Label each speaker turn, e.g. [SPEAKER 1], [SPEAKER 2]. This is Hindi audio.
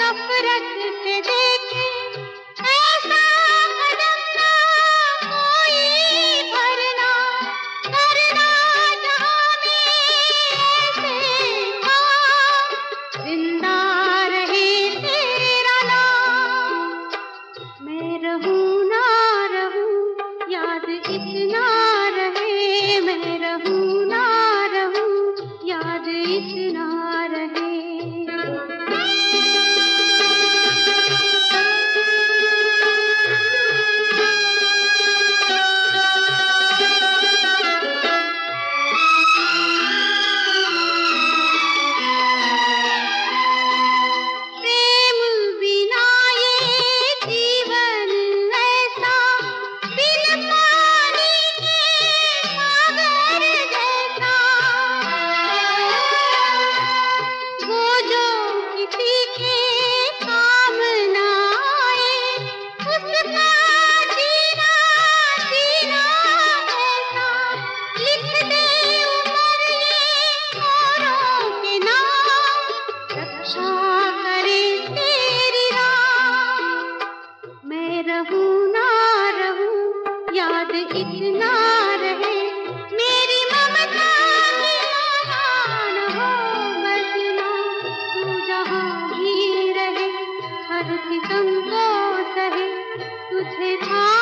[SPEAKER 1] नफरत से देखे ऐसा कदम ना कोई भरना, करना जहां में ऐसे काम, जिंदा रहे तेरा नाम। मैं रहूं ना रहूं याद इतना रहे, मैं रहूं ना रहूं याद इतना रहे। याद इतना रहे मेरी ममता की महान हो बसना, तू जहाँ भी रहे हर सितम को सहे तुझे था